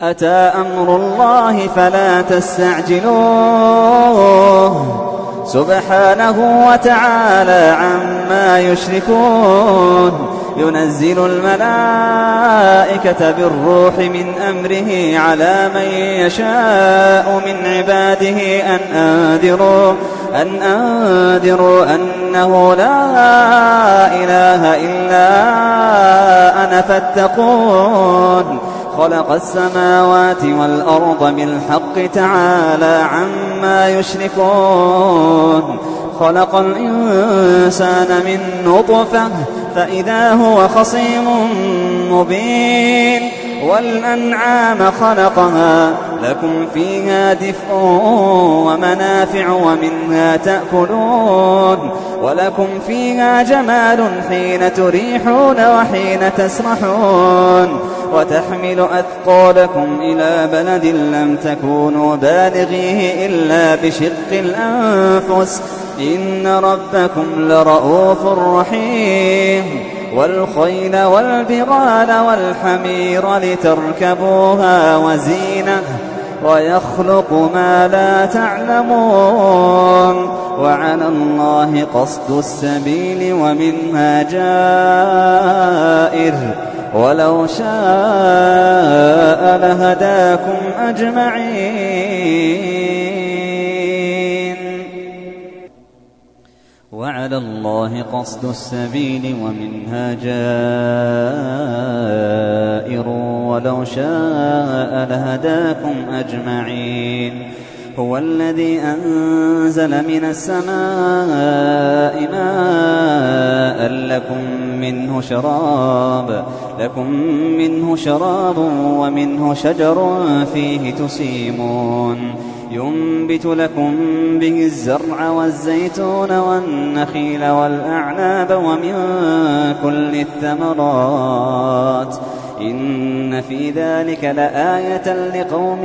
أتى أمر الله فلا تستعجلوه سبحانه وتعالى عما يشركون ينزل الملائكة بالروح من أمره على من يشاء من عباده أن أنذروا أنه لا إله إلا أنا فاتقون خلق السماوات والأرض بالحق تعالى عما يشركون خلق الإنسان من نطفة فإذا هو خصيم مبين والأنعام خلقها لكم فيها دفء ومنافع ومنها تأكلون ولكم فيها جمال حين تريحون وحين تسرحون وتحمل أثقالكم إلى بلد لم تكونوا بالغيه إلا بشق الأنفس إن ربكم لرؤوف رحيم والخيل والبغال والحمير لتركبوها وزينة ويخلق ما لا تعلمون وعلى الله قصد السبيل ومنها جائر ولو شاء لهداكم أجمعين وعلى الله قصد السبيل ومنها جائر ولو شاء لهداكم أجمعين هو الذي أنزل من السماء ماء لكم منه شراب ومنه شجر فيه تسيمون ينبت لكم به الزرع والزيتون والنخيل والأعناب ومن كل الثمرات إن في ذلك لآية لقوم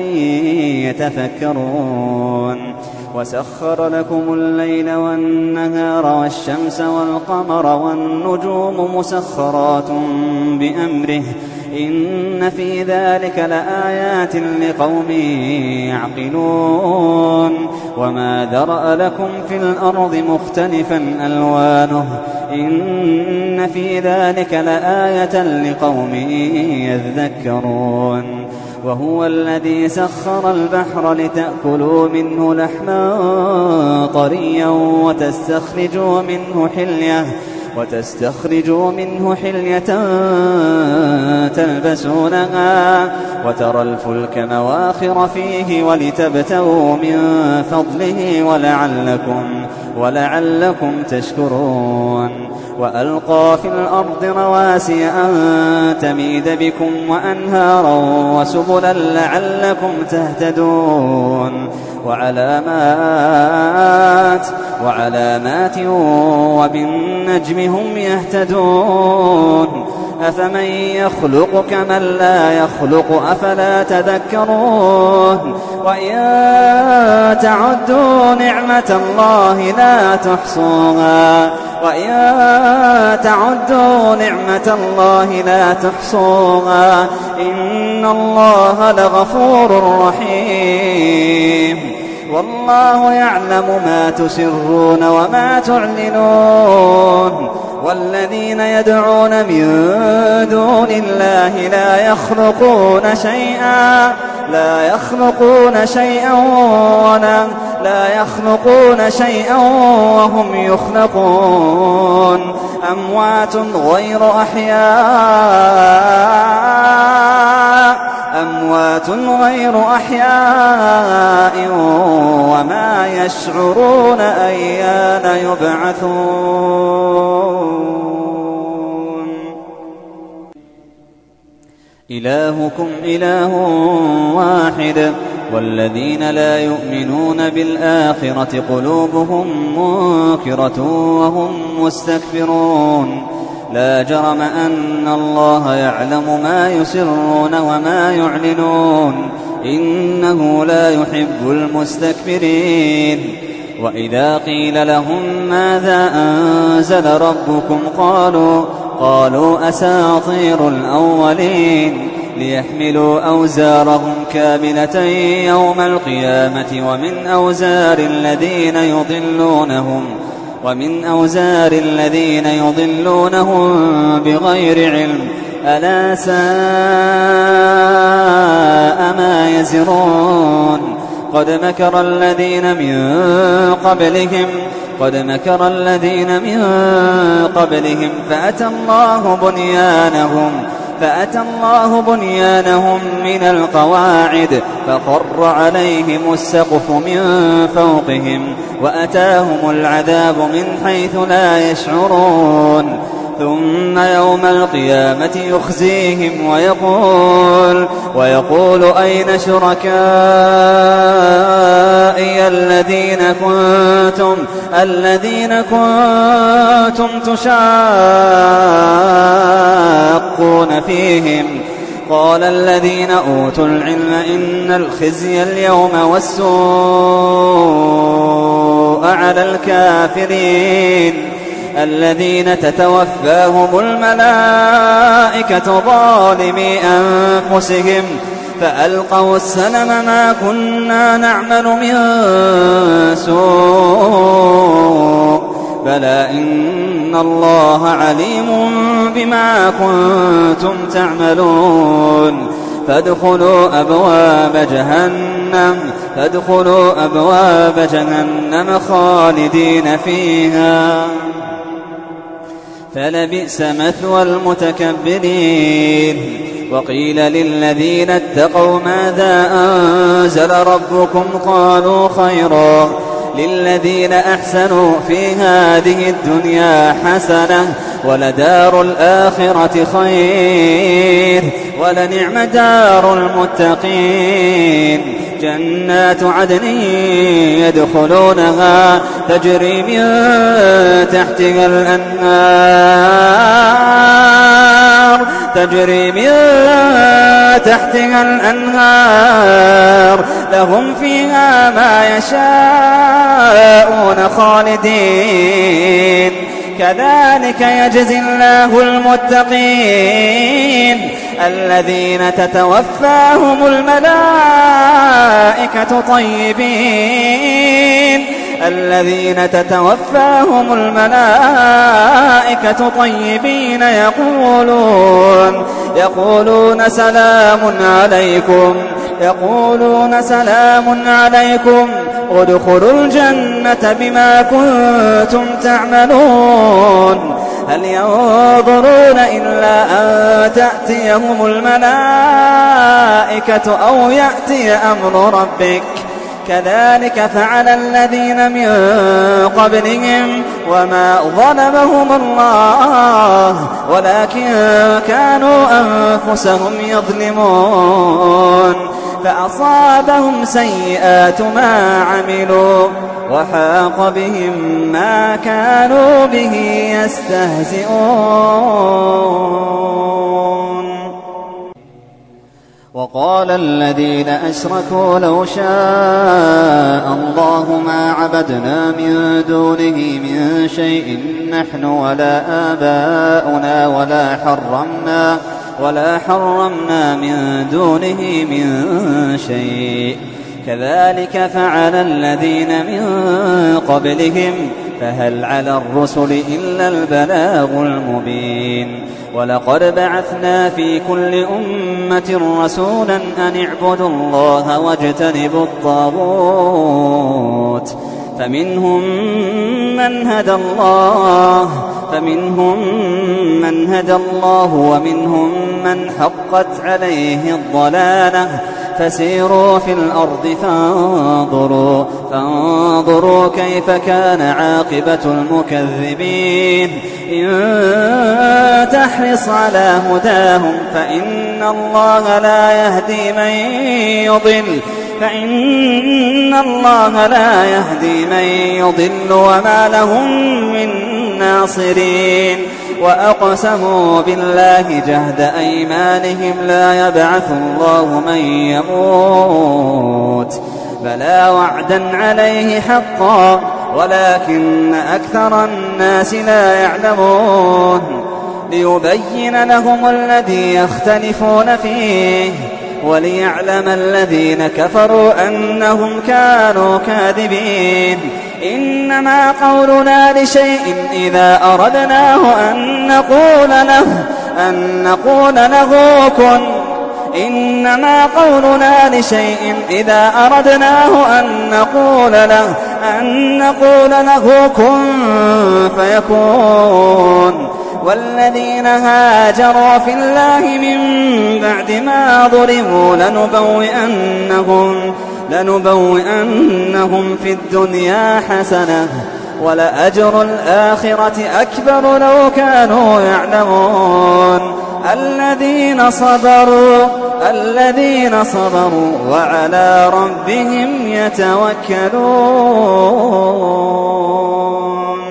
يتفكرون وسخر لكم الليل والنهار والشمس والقمر والنجوم مسخرات بأمره إن في ذلك لآيات لقوم يعقلون وما ذرأ لكم في الأرض مختلفا ألوانه إن في ذلك لآية لقوم يذكرون وهو الذي سخر البحر لتأكلوا منه لحما طريا وتستخرجوا منه حلية تلبسونها وترى الفلك مواخر فيه ولتبتغوا من فضله ولعلكم تشكرون وألقى في الأرض رواسي أن تميد بكم وأنهارا وسبلا لعلكم تهتدون وعلامات وبالنجم هم يهتدون أفمن يخلق كمن لا يخلق أفلا تذكرون وإن تعدوا نعمة الله لا تحصوها إن الله لغفور رحيم والله يعلم ما تسرون وما تعلنون والذين يدعون من دون الله لا يخلقون شيئا وهم يخلقون أموات غير أحياء وما يشعرون أيان يبعثون إلهكم إله واحد والذين لا يؤمنون بالآخرة قلوبهم منكرة وهم مستكبرون لا جرم أن الله يعلم ما يسرون وما يعلنون إنه لا يحب المستكبرين وإذا قيل لهم ماذا أنزل ربكم قالوا أساطير الأولين ليحملوا أوزارهم كاملة يوم القيامة ومن أوزار الذين يضلونهم بغير علم ألا ساء ما يزرون قد مكر الذين من قبلهم فأتى الله بنيانهم من القواعد فخر عليهم السقف من فوقهم وأتاهم العذاب من حيث لا يشعرون ثم يوم القيامة يخزيهم ويقول أين شركائي الذين كنتم تشاقون فيهم قال الذين أوتوا العلم إن الخزي اليوم والسوء على الكافرين الذين تتوفاهم الملائكة ظالمي أنفسهم فألقوا السلم ما كنا نعمل من سوء بلى إن الله عليم بما كنتم تعملون فادخلوا أبواب جهنم خالدين فيها فلبئس مثوى المتكبرين وقيل للذين اتقوا ماذا أنزل ربكم قالوا خيرا للذين أحسنوا في هذه الدنيا حسنة ولدار الآخرة خير ولنعم دار المتقين جنات عدن يدخلونها تجري من تحتها الأنهار لهم فيها ما يشاءون خالدين كذلك يجزي الله المتقين الذين تتوفاهم الملائكة طيبين يقولون سلام عليكم ادخلوا الجنة بما كنتم تعملون هل ينظرون إلا أن تأتيهم الملائكة أو يأتي أمر ربك كذلك فعل الذين من قبلهم وما ظلمهم الله ولكن كانوا أنفسهم يظلمون فأصابهم سيئات ما عملوا وحاق بهم ما كانوا به يستهزئون وقال الذين أشركوا لو شاء الله ما عبدنا من دونه من شيء نحن ولا آباؤنا ولا حرمنا من دونه من شيء كذلك فعل الذين من قبلهم فهل على الرسل إلا البلاغ المبين ولقد بعثنا في كل أمة رسولا أن اعبدوا الله واجتنبوا الطاغوت فمنهم من هدى الله ومنهم من حقت عليه الضلالة فسيروا في الأرض فانظروا كيف كان عاقبة المكذبين إن تحرص على هداهم فإن الله لا يهدي من يضل وما لهم من ناصرين وأقسموا بالله جهد أيمانهم لا يبعث الله من يموت بلى وعدا عليه حقا ولكن أكثر الناس لا يعلمون ليبين لهم الذي يختلفون فيه وليعلم الذين كفروا أنهم كانوا كاذبين. إنما قولنا لشيء إذا أردناه أن نقول له كن. إنما قولنا لشيء إذا أردناه أن نقول له كن فيكون. والذين هاجروا في الله من بعد ما ظلموا لنبوئنهم في الدنيا حسنة ولأجر الآخرة أكبر لو كانوا يعلمون. الذين صبروا وعلى ربهم يتوكلون.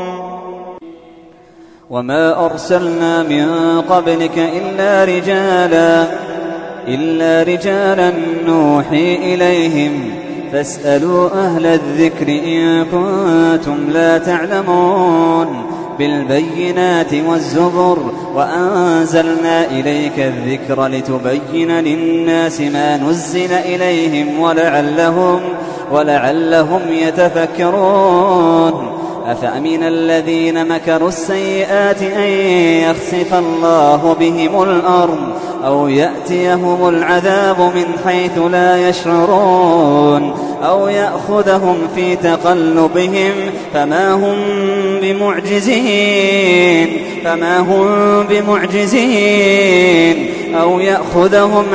وما أرسلنا من قبلك إلا رجالا نوحي إليهم فاسألوا أهل الذكر إن كنتم لا تعلمون. بالبينات والزبر وأنزلنا إليك الذكر لتبين للناس ما نزل إليهم ولعلهم يتفكرون. أفأمن الذين مكروا السيئات أن يخسف الله بهم الأرض أو يأتيهم العذاب من حيث لا يشعرون أو يأخذهم في تقلبهم فما هم بمعجزين أو يأخذهم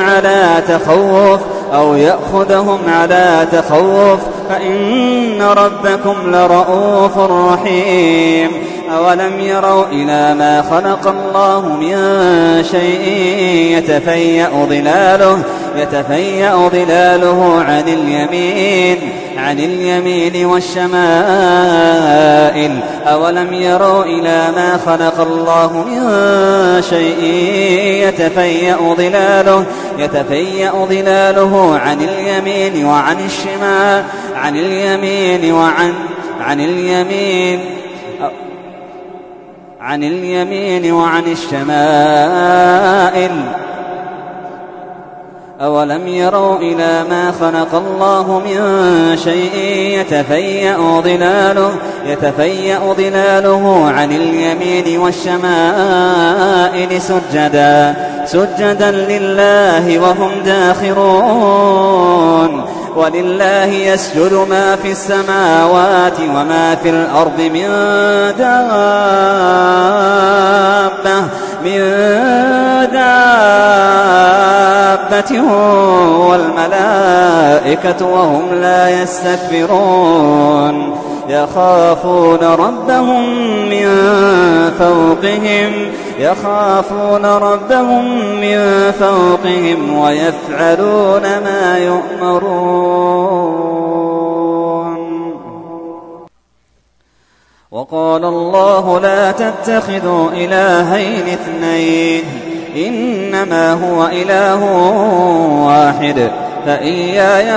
على تخوف فإن ربكم لرؤوف رحيم. أولم يروا إلى ما خلق الله من شيء يتفيأ ظلاله عن اليمين والشمائل. أولم يروا إلى ما خلق الله من شيء يتفيأ ظلاله عن اليمين وعن الشمائل. أولم يروا إلى ما خلق الله من شيء يتفيأ ظلاله عن اليمين والشمائل سجدا لله وهم داخرون. ولله يسجد ما في السماوات وما في الأرض من دابة والملائكة وهم لا يستكبرون. يخافون ربهم من فوقهم ويفعلون ما يؤمرون. وقال الله لا تتخذوا إلهين اثنين إنما هو إله واحد فإياي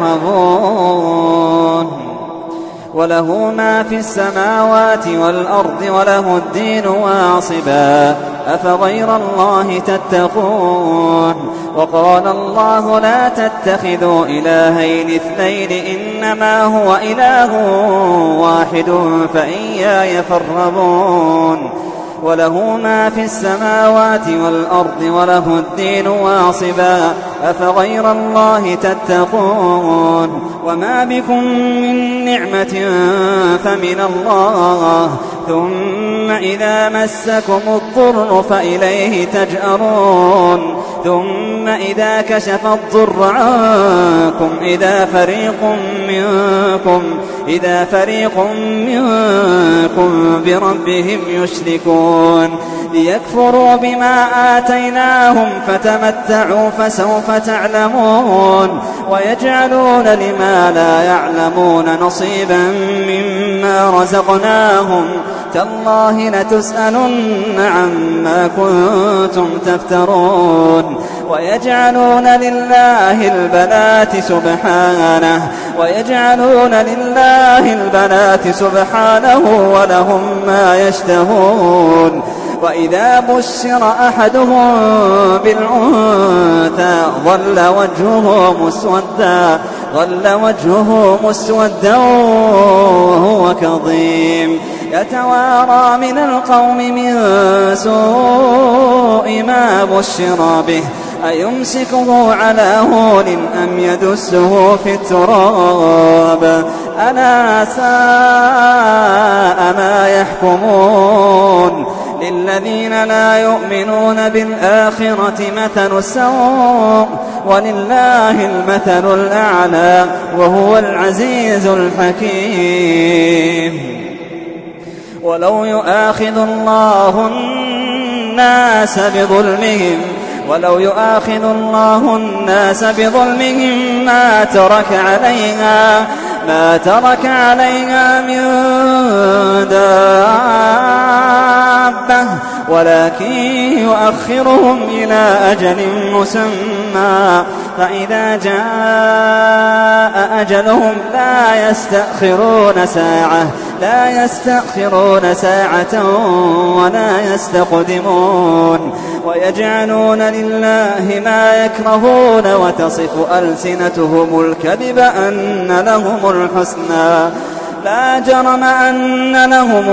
فارهبون. وله ما في السماوات والأرض وله الدين واصبا أفغير الله تتقون. وقال الله لا تتخذوا إلهين اثنين إنما هو إله واحد فإياي فارهبون. وله ما في السماوات والأرض وله الدين واصبا أفغير الله تتقون. وما بكم من نعمة فمن الله ثم إذا مسكم الضر فإليه تجأرون. ثم إذا كشف الضر عنكم إذا فريق منكم بربهم يشركون. ليكفروا بما آتيناهم فتمتعوا فسوف تعلمون. ويجعلون لما لا يعلمون نصيبا مما رزقناهم تالله لتسألن عما كنتم تفترون. ويجعلون لله البنات سبحانه ولهم ما يشتهون. وإذا بشر أحدهم بالأنثى ظل وجهه مسودا وهو كظيم يتوارى من القوم من سوء ما بشر به أيمسكه على هون أم يدسه في التراب ألا ساء ما يحكمون للذين لا يؤمنون بالآخرة مثل السوء ولله المثل الأعلى وهو العزيز الحكيم ولو يؤاخذ الله الناس بظلمهم ما ترك عليها من دابة ولكن يؤخرهم إلى أجل مسمى فإذا جاء أجلهم لا يستأخرون ساعة ولا يستقدمون ويجعلون لله ما يكرهون وتصف ألسنتهم الكذب أن لهم الحسنى لا جرم أن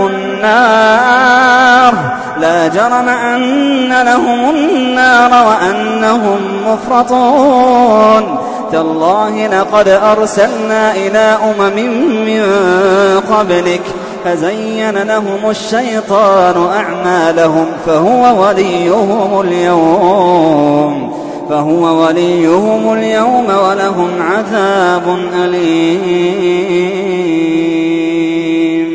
لهم النار وأنهم مفرطون تالله لقد أرسلنا إلى من قبلك فزين لهم الشيطان أعمالهم فهو وليهم اليوم ولهم عذاب أليم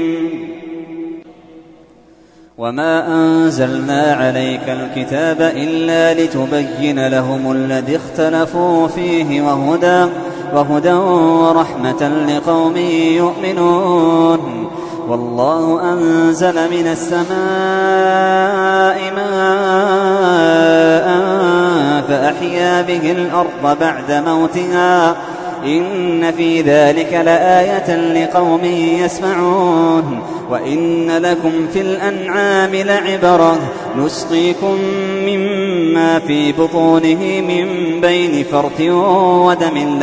وما أنزلنا عليك الكتاب إلا لتبين لهم الذي اختلفوا فيه وهدى ورحمة لقوم يؤمنون والله أنزل من السماء ماء فأحيا به الأرض بعد موتها إن في ذلك لآية لقوم يسمعون وإن لكم في الأنعام لعبرة نسقيكم مما في بطونه من بين فرث ودم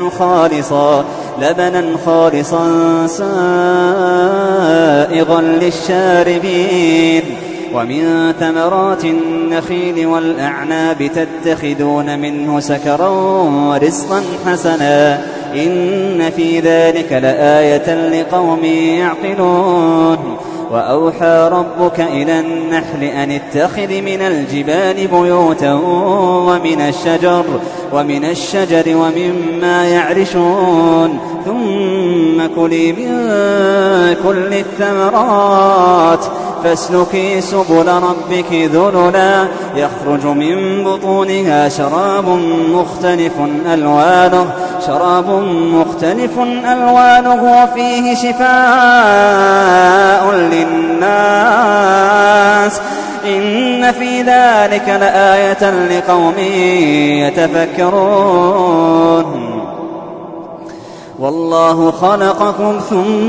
لبنا خالصا سائغا للشاربين ومن ثمرات النخيل والأعناب تتخذون منه سكرا ورزقا حسنا إن في ذلك لآية لقوم يعقلون وأوحى ربك إلى النحل أن اتخذ من الجبال بيوتا ومن الشجر ومما يعرشون ثم كلي من كل الثمرات فاسلكي سبل ربك ذللا يخرج من بطونها شراب مختلف ألوانه وفيه شفاء للناس إن في ذلك لآية لقوم يتفكرون والله خلقكم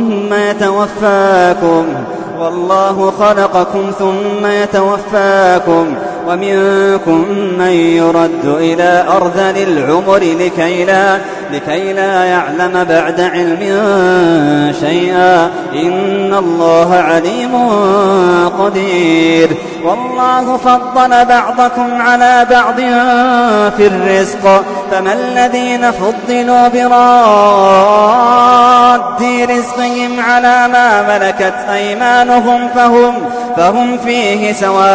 ثم يتوفاكم ومنكم من يرد إلى أرذل العمر لكي لا يعلم بعد علم شيئا إن الله عليم قدير والله فضل بعضكم على بعض في الرزق فما الذين فضلوا براد رزقهم على ما ملكت أيمانهم فهم فيه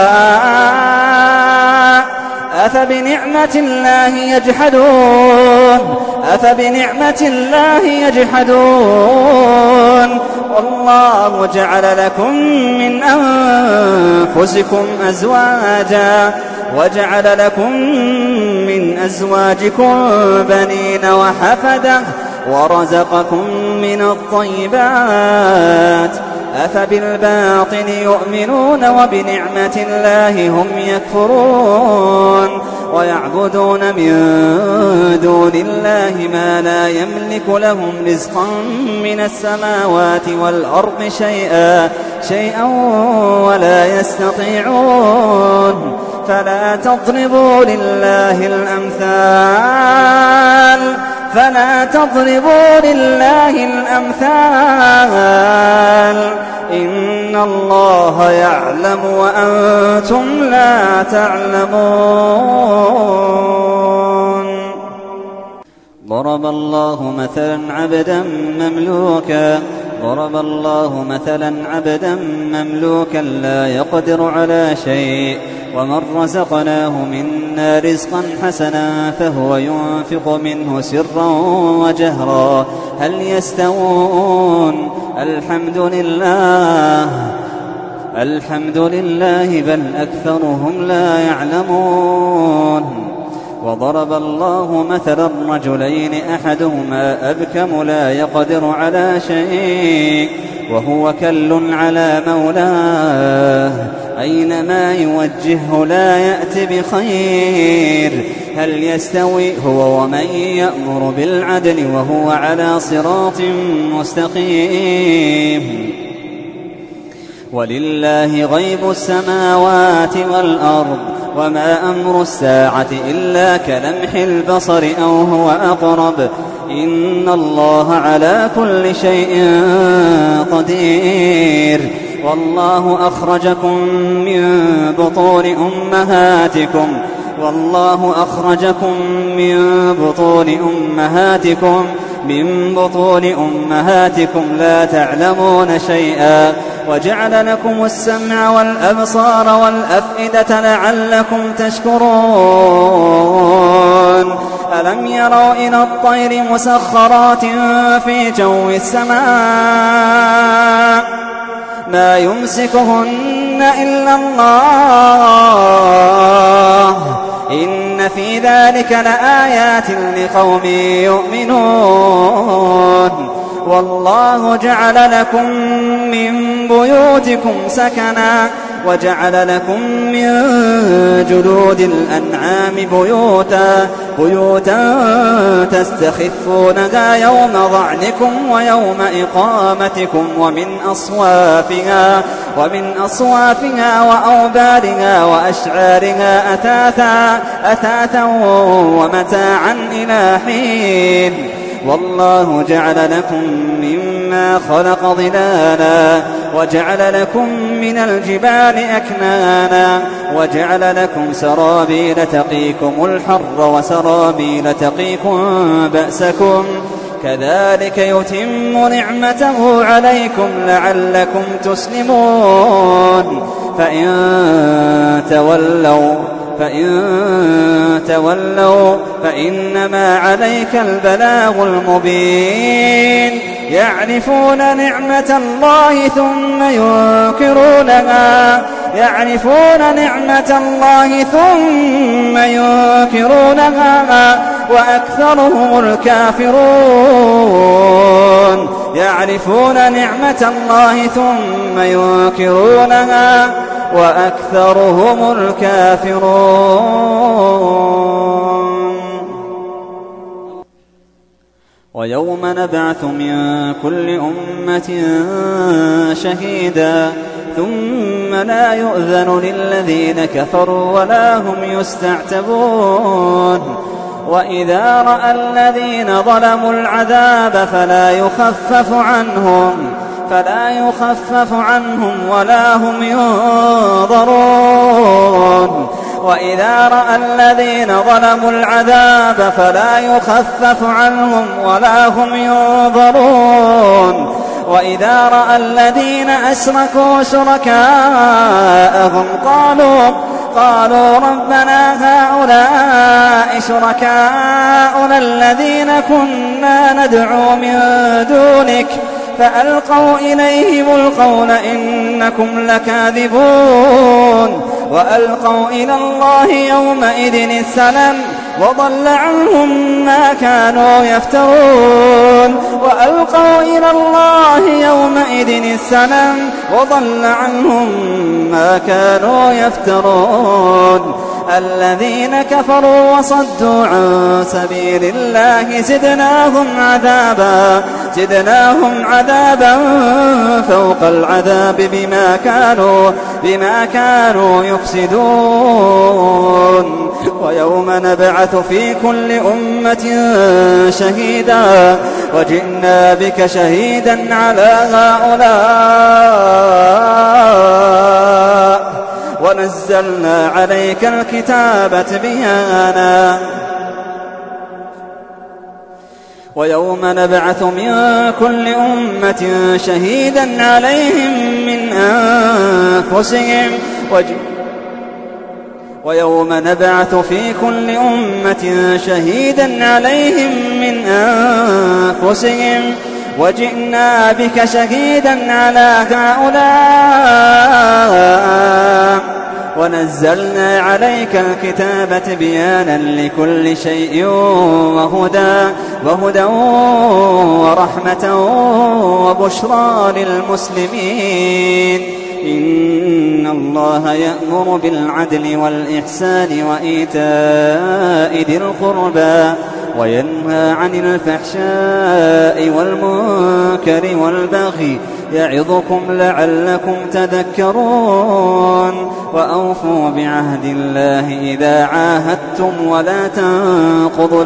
سواء أفبنعمة الله يجحدون والله جعل لكم من أنفسكم أزواجا وجعل لكم من أزواجكم بنين وحفدة ورزقكم من الطيبات أفبالباطل يؤمنون وبنعمة الله هم يكفرون ويعبدون من دون الله ما لا يملك لهم رزقا من السماوات والأرض شيئا ولا يستطيعون فلا تضربوا لله الأمثال إن الله يعلم وأنتم لا تعلمون ضرب الله مثلا عبدا مملوكا لا يقدر على شيء ومن رزقناه منا رزقا حسنا فهو ينفق منه سرا وجهرا هل يستوون الحمد لله بل أكثرهم لا يعلمون وضرب الله مثلا رجلين أحدهما أبكم لا يقدر على شيء وهو كل على مولاه أينما يوجهه لا يأت بخير هل يستوي هو ومن يأمر بالعدل وهو على صراط مستقيم ولله غيب السماوات والأرض وما أمر الساعة إلا كلمح البصر أو هو أقرب إن الله على كل شيء قدير والله أخرجكم من بطون أمهاتكم لا تعلمون شيئا وجعل لكم السمع والأبصار والأفئدة لعلكم تشكرون ألم يروا إلى الطير مسخرات في جو السماء ما يمسكهن إلا الله إن في ذلك لآيات لقوم يؤمنون والله جعل لكم من بيوتكم سكنا وجعل لكم من جلود الأنعام بيوتا تستخفونها يوم ظعنكم ويوم إقامتكم ومن أصوافها وأوبارها وأشعارها أثاثا ومتاعا إلى حين والله جعل لكم مما خلق ظلالا وجعل لكم من الجبال أكنانا وجعل لكم سرابيل تقيكم الحر وسرابيل تقيكم بأسكم كذلك يتم نعمته عليكم لعلكم تسلمون فإن تولوا فإنما عليك البلاغ المبين يعرفون نعمة الله ثم ينكرونها وأكثرهم الكافرون يعرفون نعمة الله ثم ينكرونها وأكثرهم الكافرون ويوم نبعث من كل أمة شهيدا ثم لا يؤذن للذين كفروا ولا هم يستعتبون وإذا رأى الذين ظلموا العذاب فلا يخفف عنهم ولا هم ينظرون وإذا رأى الذين ظلموا العذاب فلا يخفف عنهم ولا هم ينظرون وإذا رأى الذين أشركوا شركاءهم قالوا ربنا هؤلاء شركاؤنا الذين كنا ندعو من دونك فألقوا إليهم القول إنكم لكاذبون وألقوا إلى الله يومئذ السلام وضل عنهم ما كانوا يفترون وألقوا إلى الله يومئذ السلام وضل عنهم ما كانوا يفترون الذين كفروا وصدوا عن سبيل الله زدناهم عذابا فوق العذاب بما كانوا يفسدون. ويوم نبعث في كل أمة شهيدا وجئنا بك شهيدا على هؤلاء ونزلنا عليك الكتاب تبيانا. ويوم نبعث من كل أمة شهيدا عليهم من أنفسهم ويوم نبعث في كل أمة شهيدا عليهم من أنفسهم وجئنا بك شهيدا على هؤلاء ونزلنا عليك الكتاب تبيانا لكل شيء وهدى ورحمة وبشرى للمسلمين. إن الله يأمر بالعدل والإحسان وإيتاء ذي القربى وينهى عن الفحشاء والمنكر والبغي يعظكم لعلكم تذكرون. وأوفوا بعهد الله إذا عاهدتم ولا تنقضوا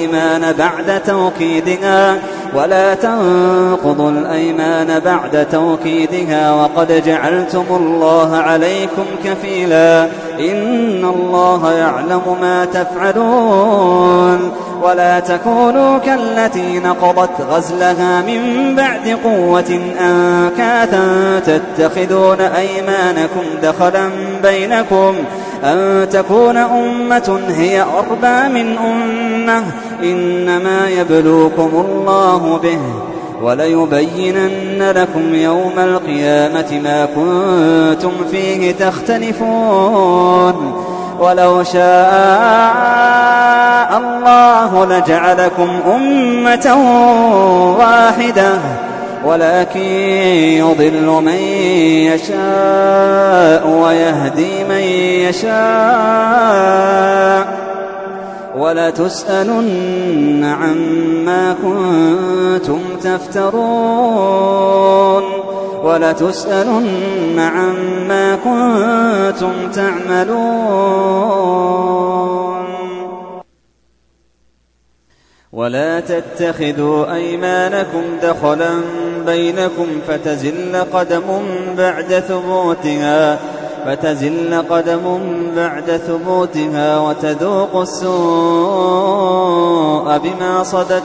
الأيمان بعد توكيدها وقد جعلتم الله عليكم كفيلا إن الله يعلم ما تفعلون. ولا تكونوا كالتي نقضت غزلها من بعد قوة أنكاثا تتخذون أيمانكم دخلا بينكم أن تكون أمة هي أربى من أمة إنما يبلوكم الله به وليبينن لكم يوم القيامة ما كنتم فيه تختلفون. ولو شاء الله لجعلكم أمة واحدة ولكن يضل من يشاء ويهدي من يشاء ولتسألن عما كنتم تفترون ولتسألن عما كنتم تعملون. ولا تتخذوا أيمانكم دخلا بينكم فتزل قدم بعد ثبوتها وتذوقوا السوء بما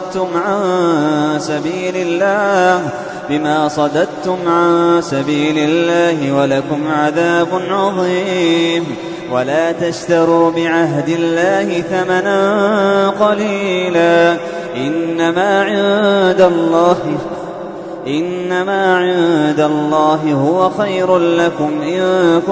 صددتم عن سبيل الله ولكم عذاب عظيم. ولا تشتروا بعهد الله ثمنا قليلا إنما عند الله هو خير لكم إن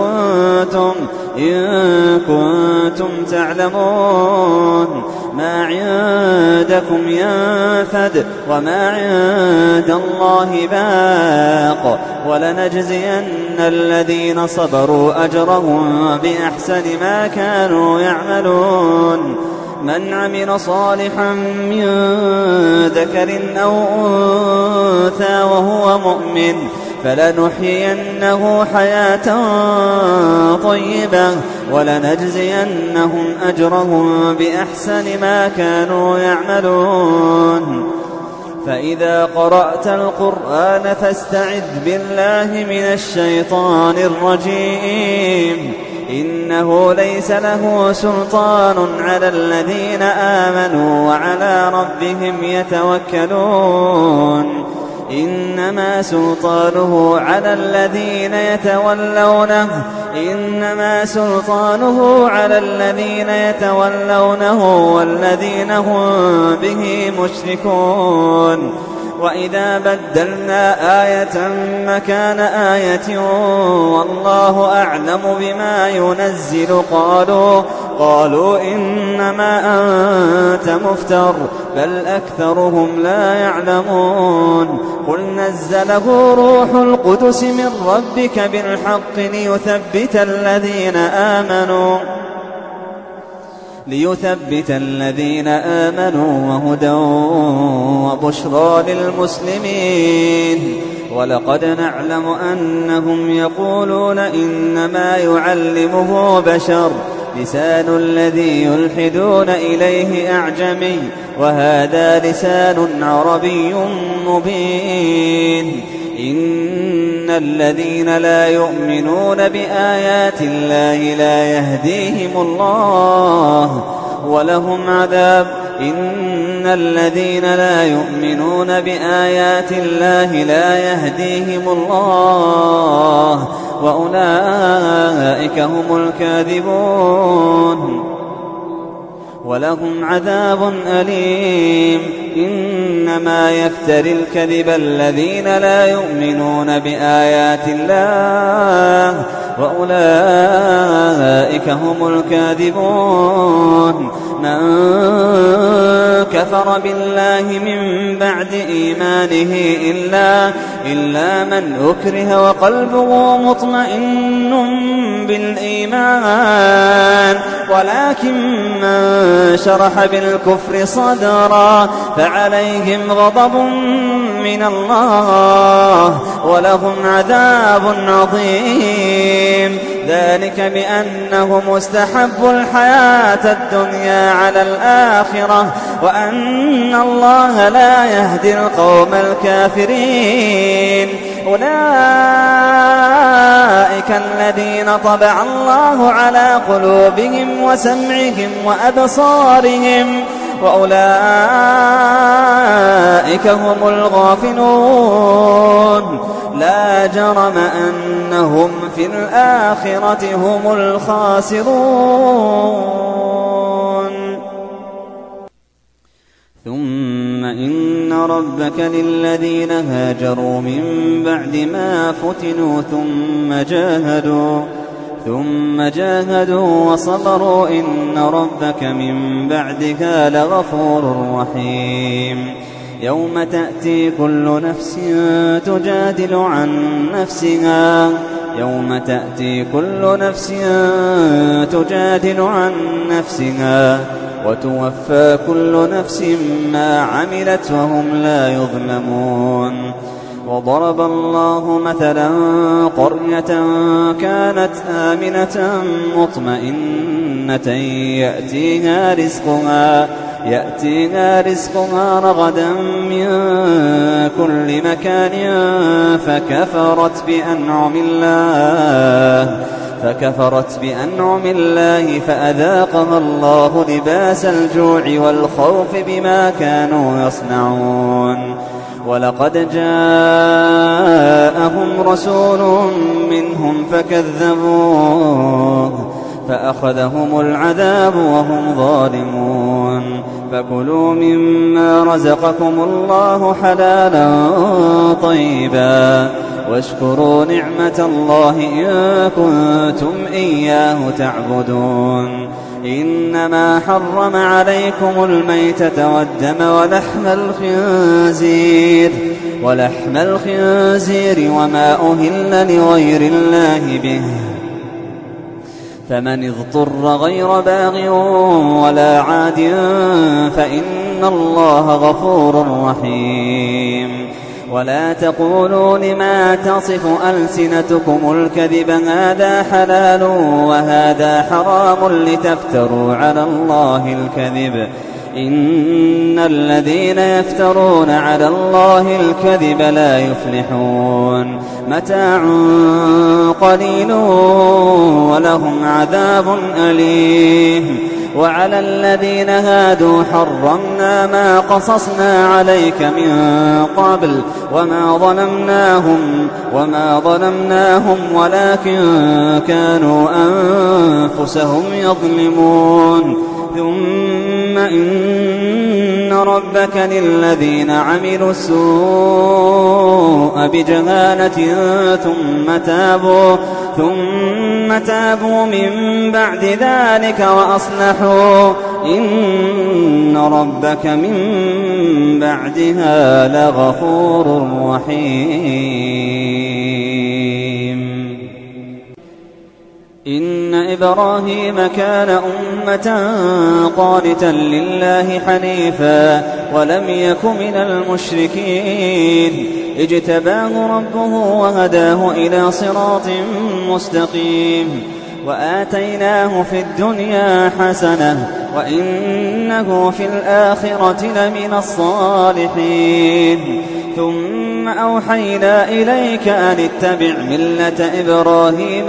كنتم تعلمون. ما عندكم ينفد وما عند الله باق ولنجزين الذين صبروا أجرهم بأحسن ما كانوا يعملون. من عمل صالحا من ذكر أو أنثى وهو مؤمن فلنحيينه حياة طيبة ولنجزينهم أجرهم بأحسن ما كانوا يعملون. فإذا قرأت القرآن فاستعذ بالله من الشيطان الرجيم. إنه ليس له سلطان على الذين آمنوا وعلى ربهم يتوكلون. إنما سلطانه على الذين يتولونه والذين هم به مشركون. وإذا بدلنا آية مكان آية والله أعلم بما ينزل قالوا إنما أنت مفتر بل أكثرهم لا يعلمون. قل نزله روح القدس من ربك بالحق ليثبت الذين آمنوا وهدى وبشرى للمسلمين. ولقد نعلم أنهم يقولون إنما يعلمه بشر لسان الذي يلحدون إليه أعجمي وهذا لسان عربي مبين. إن الذين لا يؤمنون بآيات الله لا يهديهم الله ولهم عذاب. إن الذين لا يؤمنون بآيات الله لا يهديهم الله وأولئك هم الكاذبون ولهم عذاب أليم. إنما يفتري الكذب الذين لا يؤمنون بآيات الله وأولئك هم الكاذبون. من كفر بالله من بعد إيمانه إلا من أكره وقلبه مطمئن بالإيمان ولكن من شرح بالكفر صدرا فعليهم غضب من الله ولهم عذاب عظيم. ذلك بأنهم استحبوا الحياة الدنيا على الآخرة وأن الله لا يهدي القوم الكافرين. أولئك الذين طبع الله على قلوبهم وسمعهم وأبصارهم وأولئك هم الغافلون. لا جرم أنهم في الآخرة هم الخاسرون. ثم إن ربك للذين هاجروا من بعد ما فتنوا ثم جاهدوا وصبروا إن ربك من بعدها لغفور رحيم. يوم تأتي كل نفس تجادل عن نفسها وتوفى كل نفس ما عملت وهم لا يظلمون. وضرب الله مثلا قرية كانت آمنة مطمئنة يأتيها رزقها رغدا من كل مكان فكفرت بأنعم الله فأذاقها الله لباس الجوع والخوف بما كانوا يصنعون. ولقد جاءهم رسول منهم فكذبوه فأخذهم العذاب وهم ظالمون. فكلوا مما رزقكم الله حلالا طيبا واشكروا نعمة الله إن كنتم إياه تعبدون. إنما حرم عليكم الميتة والدم ولحم الخنزير وما أهل لغير الله به فمن اضطر غير باغ ولا عاد فإن الله غفور رحيم. ولا تقولوا لما تصف ألسنتكم الكذب هذا حلال وهذا حرام لتفتروا على الله الكذب. إن الذين يفترون على الله الكذب لا يفلحون. متاع قليل ولهم عذاب أليم. وعلى الذين هادوا حرمنا ما قصصنا عليك من قبل وما ظلمناهم ولكن كانوا أنفسهم يظلمون. ثم إن ربك للذين عملوا السوء بجهالة ثم تابوا من بعد ذلك وأصلحوا إن ربك من بعدها لغفور رحيم. إن إبراهيم كان أمة قانتا لله حنيفا ولم يك من المشركين اجتباه ربه وهداه إلى صراط مستقيم وآتيناه في الدنيا حسنة وإنه في الآخرة لمن الصالحين ثم أوحينا إليك أن اتبع ملة إبراهيم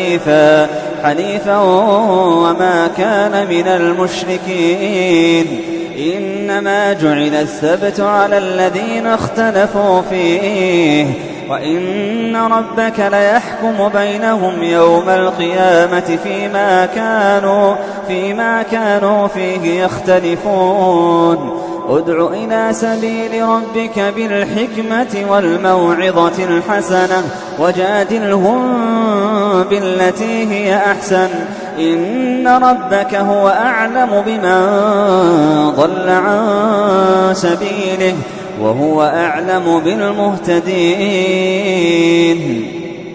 حنيفا وما كان من المشركين إنما جعل السبت على الذين اختلفوا فيه وإن ربك ليحكم بينهم يوم القيامة فيما كانوا فيه يختلفون ادع إلى سبيل ربك بالحكمة والموعظة الحسنة وجادلهم بالتي هي أحسن إن ربك هو أعلم بمن ضل عن سبيله وهو أعلم بالمهتدين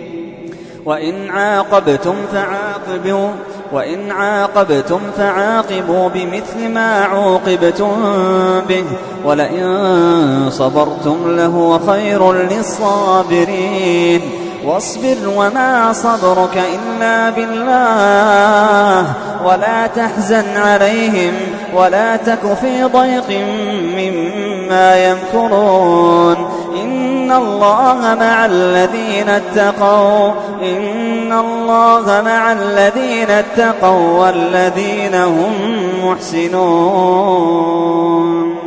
وإن عاقبتم فعاقبوا بمثل ما عوقبتم به ولئن صبرتم لهو خير للصابرين واصبر وما صبرك إلا بالله ولا تحزن عليهم ولا تك في ضيق مما يمكرون إن الله مع الذين اتقوا والذين هم محسنون.